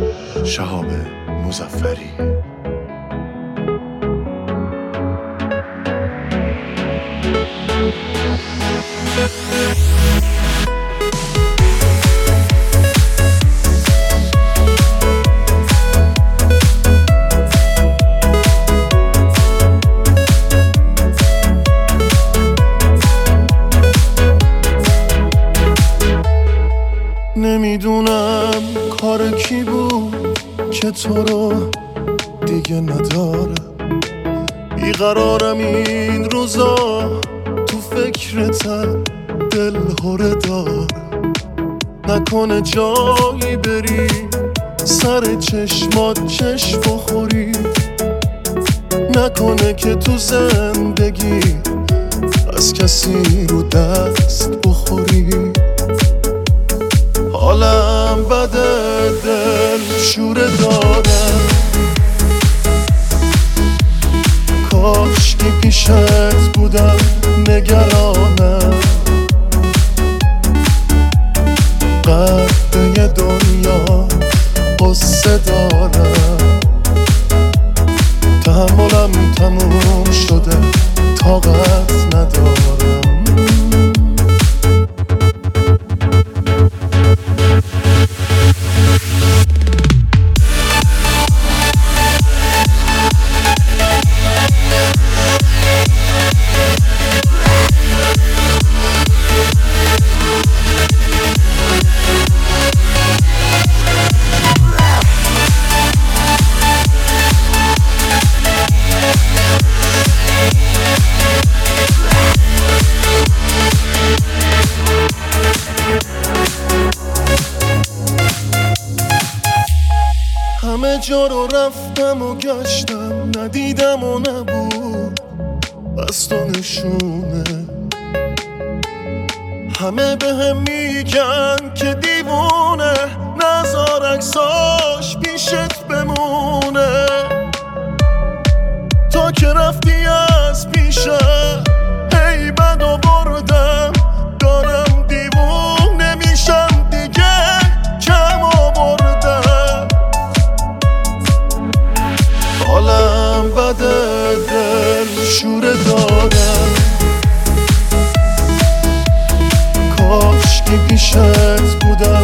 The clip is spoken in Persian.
شهاب مظفری. نمیدونم کار کی بود که تو رو دیگه نداره. بیقرارم این روزا، تو فکرتم دل هره داره. نکنه جایی بری سر چشمات چشم بخوری، نکنه که تو زندگی از کسی رو دست بخوری. حالم بده، دل شوره دارم، کاش که پیشت بودم نگرانم. قدر دنیا قصه دارم، تحملم تموم شده، طاقت ندارم. همه جا رو رفتم و گشتم، ندیدم و نبود بس تو نشونه. همه بهم میگن که دیوونه، نذار عکساش پیشت بمونه. تا که رفتی از پیشم هی بد و بردم، دارم دیوونه میشم دیگه، کم آوردم. حالم بده، دل شوره دارم، کاش که پیشت بودم